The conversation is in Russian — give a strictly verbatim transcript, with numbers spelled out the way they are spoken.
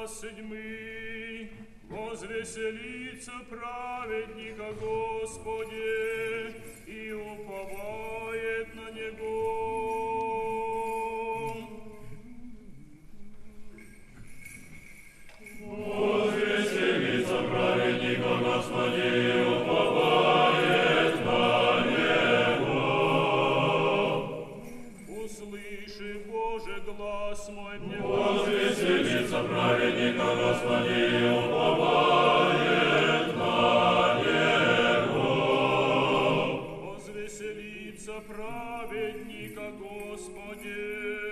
седьмый. Возвеселится праведника Господе и уповает на Него. Возвеселится праведника Господи и уповает на Него. Услыши, Боже, глаз мой мне. Возвеселится праведника Господи и уповает на Него. Возвеселится праведника Господи.